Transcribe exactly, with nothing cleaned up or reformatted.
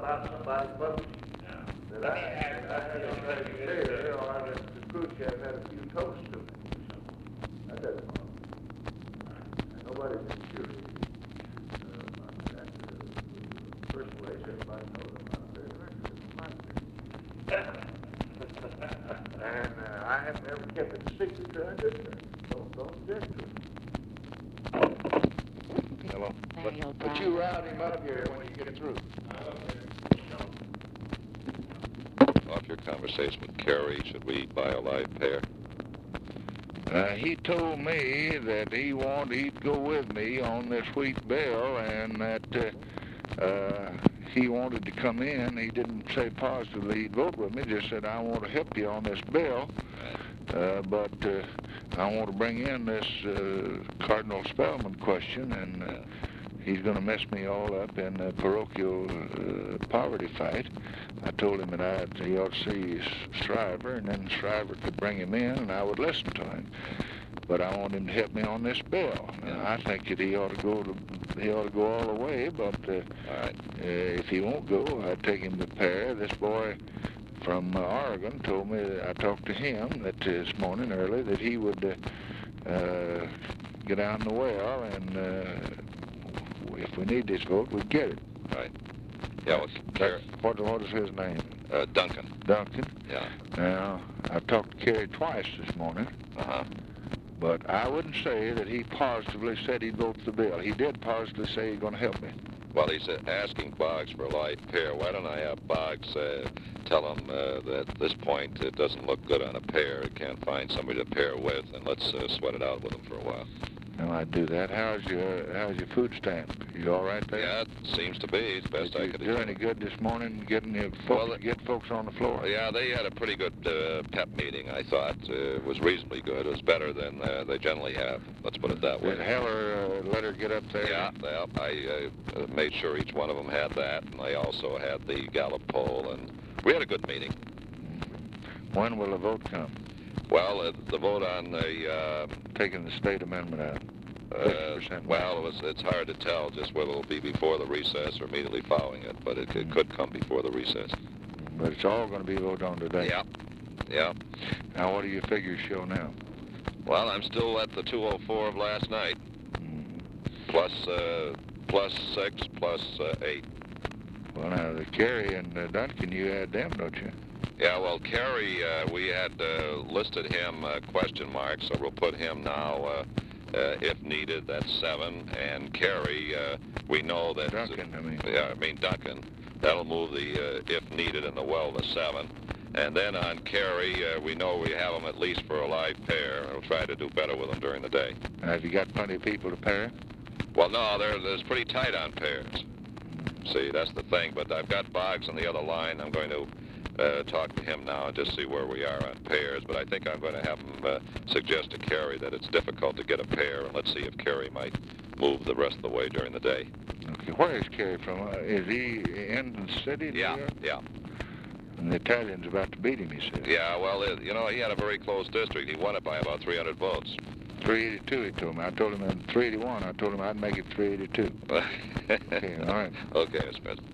about somebody publishing that I, that I had a treasure there, or that the cruise ship had a few toasts to me. That doesn't bother me. And nobody's infuriated uh, about that. Uh, first place, everybody knows I'm not very interested in my And uh, I have never kept it a secret till I did that. Don't, don't object to it. Hello. But, but you round him up here when you get through. Off your conversation with Kerry, should we buy a live pair? Uh, he told me that he wanted he'd go with me on this wheat bill, and that uh, uh, he wanted to come in. He didn't say positively he'd vote with me, just said, I want to help you on this bill, uh, but uh, I want to bring in this uh, Cardinal Spellman question, and uh, he's going to mess me all up in a parochial uh, poverty fight. I told him that I'd, he ought to see Shriver, and then Shriver could bring him in, and I would listen to him. But I want him to help me on this bill. And I think that he ought to go to he ought to go all the way. But uh, all right. uh, if he won't go, I'd take him to pair. This boy from uh, Oregon told me that I talked to him that this morning early that he would uh, uh, get down the well, and uh, if we need this vote, we'd get it. Right. Yeah, well, That's, what, what is his name? Uh, Duncan. Duncan. Yeah. Now, I talked to Kerry twice this morning, Uh-huh. but I wouldn't say that he positively said he'd vote for the bill. He did positively say he's going to help me. Well, he's uh, asking Boggs for a live pair. Why don't I have Boggs uh, tell him uh, that at this point it doesn't look good on a pair. He can't find somebody to pair with, and let's uh, sweat it out with him for a while. And I'd do that. How's your How's your food stamp? You all right there? Yeah, it seems to be. It's the best Did I you could do any good this morning getting your folks, Well, get folks on the floor? Yeah, they had a pretty good uh, pep meeting, I thought. Uh, it was reasonably good. It was better than uh, they generally have. Let's put it that way. Did Heller uh, let her get up there? Yeah, yeah, I uh, made sure each one of them had that, and they also had the Gallup poll, and we had a good meeting. When will the vote come? Well, uh, the vote on the... Uh, Taking the state amendment out. Uh, well, it was, it's hard to tell just whether it'll be before the recess or immediately following it, but it, it could come before the recess. But it's all going to be voted on today. Yeah, yeah. Now, what do your figures show now? Well, I'm still at the two oh four of last night, Mm. plus, uh, plus six, plus uh, eight. Well, now, the Kerry and uh, Duncan, you add them, don't you? Yeah, well, Kerry, uh, we had uh, listed him uh, question mark, so we'll put him now, uh, uh, if needed, that's seven. And Kerry, uh, we know that... Duncan, I mean. Yeah, I mean Duncan. That'll move the uh, if needed in the well to seven. And then on Kerry, uh, we know we have him at least for a live pair. We'll try to do better with him during the day. Now, have you got plenty of people to pair? Well, no, they're, they're pretty tight on pairs. See, that's the thing. But I've got Boggs on the other line. I'm going to uh, talk to him now and just see where we are on pairs. But I think I'm going to have him uh, suggest to Kerry that it's difficult to get a pair. And let's see if Kerry might move the rest of the way during the day. Okay, where is Kerry from? Uh, is he in the city? Yeah, New York? yeah. And the Italian's about to beat him, he said. Yeah, well, it, you know, he had a very close district. He won it by about three hundred votes. three eighty-two, he told me. I told him in three eighty-one. I told him I'd make it three eighty-two. Okay, all right. Okay, Mister President.